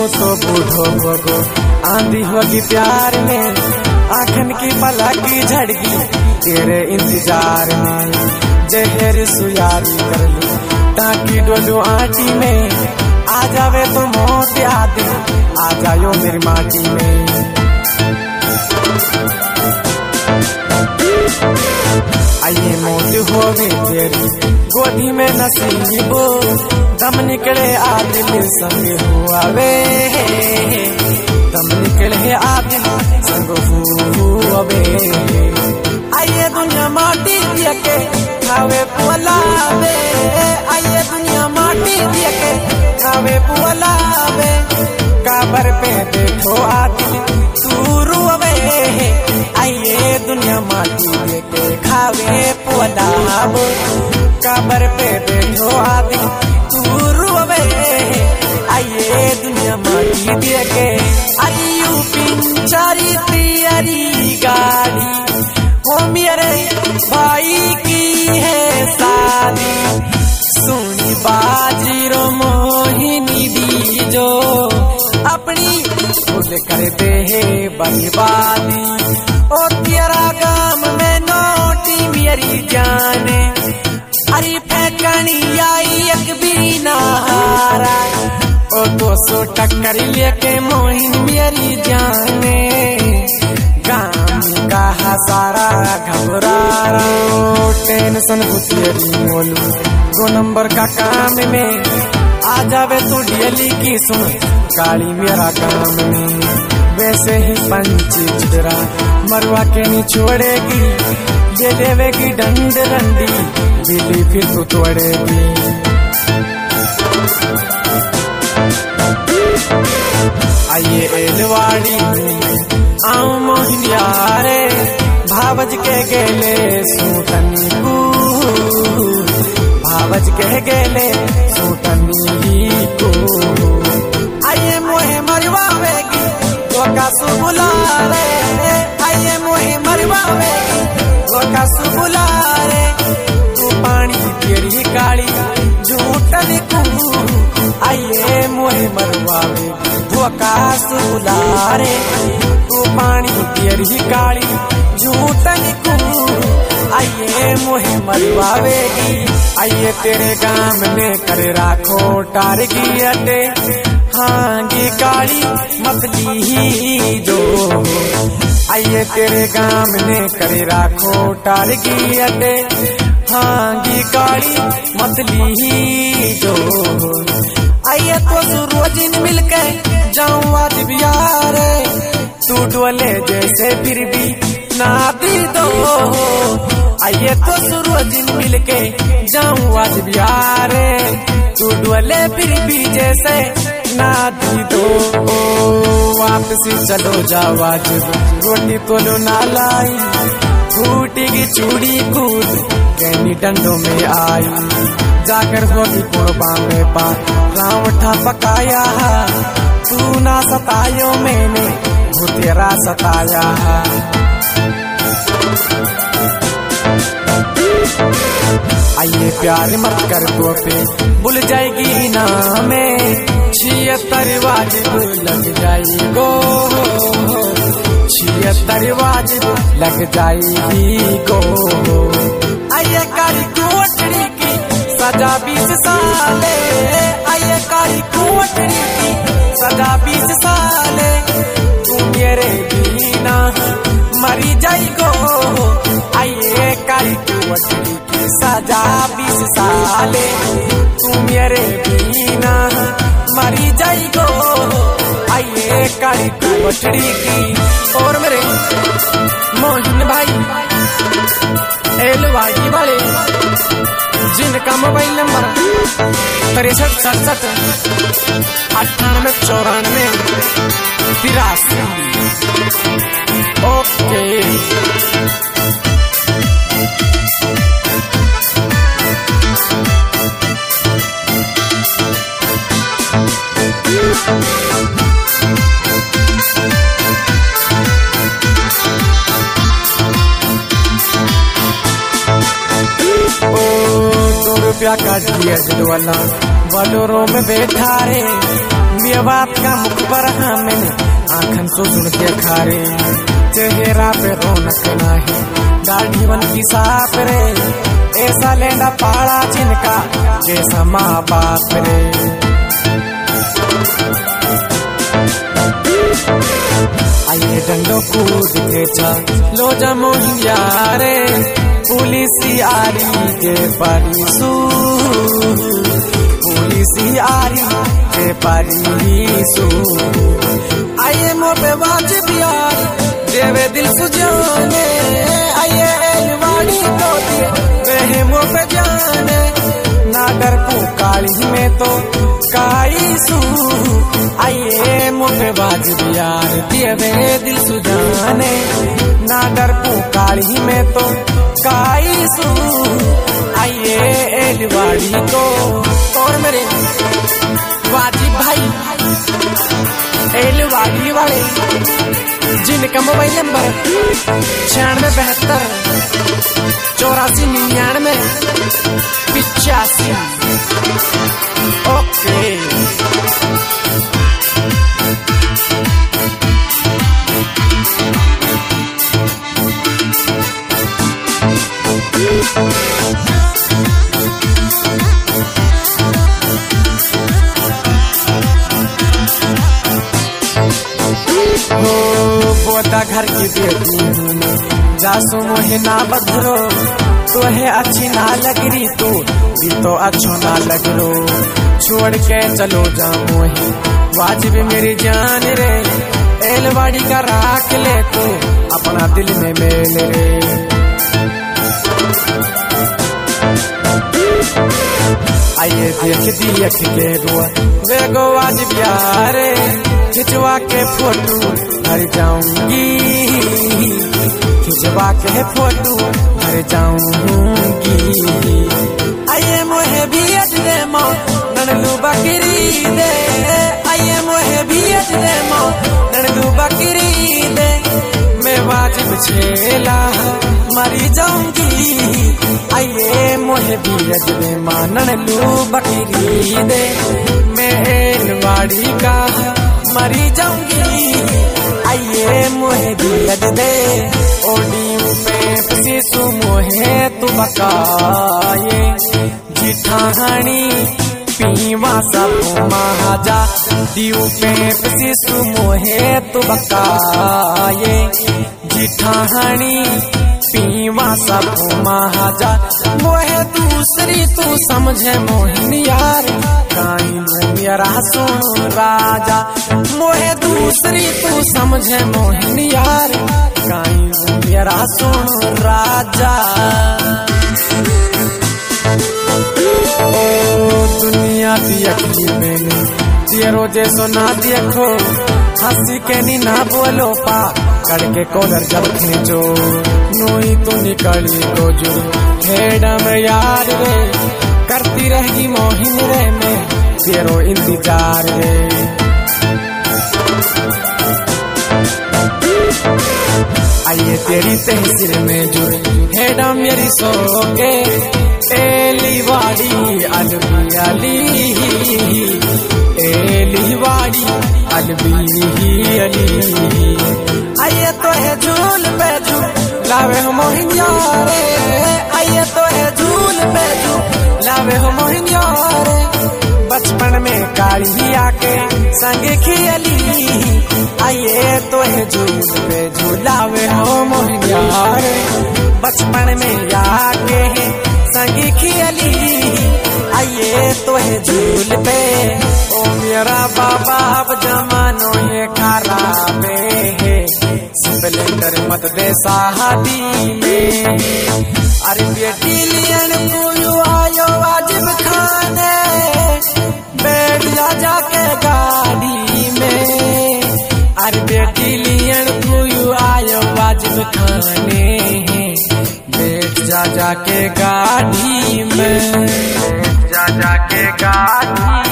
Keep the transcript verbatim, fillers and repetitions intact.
तो बूढ़ो होगो आंधी होगी प्यार में, आखन की पलकी झड़गी तेरे इंतजार में। जहर सुयारी कर ली ताकि डोलो आटी में, आ जावे तो मौत याद आ जायो मेरी माटी में। आइए मौत होवे तेरी गोदी में नसीबो, दम निकले आ दिल संग हुआ वे, दम निकले आ दिल संग हुआ वे। आइए दुनिया माटी दिया के खावे पुलावे, आइए दुनिया माटी दिया के खावे पुलावे। काबर पे बैठो आ दिल तू रुवे, आइए दुनिया माटी दिया के खावे पुलावे। काबर पे बैठो आ दिल तू रुवे, आइए दुनिया माटी दिया के। आयु पिंचारी तियारी गाड़ी हो मेरे भाई की है शादी, सुनी बाजीरो मोहिनी दी जो अपनी खुद कर दे है बर्बादी। ओ तेरा गाम में नोटी मेरी जाने, अरे फेंकनी आई एक भी नहारा। ओ दो सौ टक्कर लेके मोहिन मेरी जाने, गाम का सारा घबरा रहा। टेंशन तेरी मोलू दो नंबर का काम में, आ जावे तू डेली की सुन काली मेरा काम में। वैसे ही पंची चिदरा मरवा के नहीं छोड़ेगी, ये देवेगी डंड रंडी बिली फिर तू तोड़ेगी। आइए एलवाड़ी आऊं मोहिनिया रे, भावज के गेले सूटनी को, भावज के गेले सूटनी को। आइए मोहे मरवावेगी गोका सुबुला रे, आइए मोहे मरवावेगी गोका सुबुला रे। तू पानी तेरी काली झूठन को, आइए मोहे मरवावेगी गोका सुबुला रे। तू पानी तेरी काली झूठन को, आइए मोहे मरवावेगी। आइए तेरे गाम में कर राखो टारगी अटे, हांगी काली मतली ही जो। आइए तेरे गाम में कर राखो टारगी अटे, हांगी काली मतली ही जो। आइए तो रोजिन मिलके जाऊं आज बिहार, तू डोले जैसे फिर भी ना दी दो। आइए तो रोजिन मिलके जाऊं आज बिहार, तू डोले फिर भी जैसे ना दी दो। वापसी चलो जाओ आज रोटी तोलो ना लाई, फूटेगी चूड़ी कूद कैनी डंडों में आई। जाकर होगी कुर्बा में पा रावठा पकाया, तू ना सतायो मैंने वो तेरा सताया। आइए प्यार मत कर दो पे भूल जाएगी ना में, छिहत्तर वाजिब लग जाई गो, छिहत्तर वाजिब लग जाएगी गो। आइए कारी कोठड़ी की सजा बीस साले, आइए कारी कोठड़ी की सजा बीस साले। तू मेरे बिना मरी जाई गो, आइए कारी कोठड़ी की सजा बीस साले। तू मेरे बिना मरी जाई गो, आइए कारी कोठड़ी की। और मेरे मोहिन भाई एलवाड़ी वाले, जिनका मोबाइल नंबर तिरसठ सड़सठ अट्ठानवे चौरानवे तिरासी। ओके रुपया का दिया वाला बलोरों में बैठा रे, ये बात का मुखबर हमें आँखन सो जुड़ के खारे चेहरा पे रौनक नाही दाढ़ी बन की साफ रे ऐसा लेना पाड़ा जिनका जैसा माँ बाप रे। आइए डंडो कूद के लो जमो यारे पुलिस आरी के परिसू पुलिस आरी के परिसू। आइए मोपे वाजिब यार देवे दिल सुजाने आइए एलवाड़ी तो वे मोपे जाने ना डर पुकारी में तो काईसू। आइए मोपे वाजिब यार देवे दिल सुजाने ना डर पुकारी में तो काईसू। आइए एलवाड़ी को और मेरे वाजिब भाई एलवाड़ी वाले जिनका मोबाइल नंबर छियानवे बहत्तर चौरासी निन्यानवे पिचासी। ओके बोता घर की बेटी जासू मोहे ना बदरो तो है अच्छी ना लग रही तू भी तो अच्छो ना लग रो छोड़ के चलो जा मोहे वाजिब मेरी जान रे एलवाड़ी का राख ले तू अपना दिल में मेल रे। आइए देख देख के रुआ वे गो वाजिब यारे खिंचवा के फोटो हर जाऊंगी खिंचवा के फोटो हर जाऊंगी। आइए मोहे भी अजले मो ननलू बकरी दे आइए मोहे भी अजले मो ननलू बकरी दे मैं वाजिब छेला मरी जाऊंगी। आइए मोहे भी अजले मो ननलू बकरी दे मैं एलवाड़ी का मरी जाऊंगी। आइए मोहे दिलद दे ओडी पे शिशु मोहे तू बकाये जिठानी पीवा सब महाजा दीव पे शिशु मोहे तू बकाये जिठानी पीवा सब महाजा मोहे दूसरी तू समझे मोहिन यार काई मेरा सुन राजा मोहे दूसरी तू समझे मोहिन यार काई मेरा सुन राजा। ओ दुनिया दिखली मैंने तेरो जैसो ना देखो हंसी के नी ना बोलो पा करके कॉलर जब खींचो नोई तो निकली को जो हेडा में यार रे करती रहेगी मोहिन रे मैं तेरो इंतजार रे। आइए तेरी तहसीर में जुड़े हेडा मेरी सो के एलीवाड़ी अलबी अली एलीवाड़ी अलबी अली। आइए तो है झूल पे झूल लावे हो मोहिन यारे आइए तो है झूल पे झूल लावे हो मोहिन यारे बचपन में काली आके संग खियली। आइए तो है झूल पे झूलावे हो मोहिन यारे बचपन में आके संग खियली। आइए तो है झूल पे ओ मेरा बाबा अब जमानो ये खराबे है स्प्लेंडर मत दे शादी में। अरे बेटी लियन को आयो वाजिब खाने बैठ जा जाके गाड़ी में। अरे बेटी लियन को आयो वाजिब खाने बैठ जा जाके गाड़ी में जा जाके गाड़ी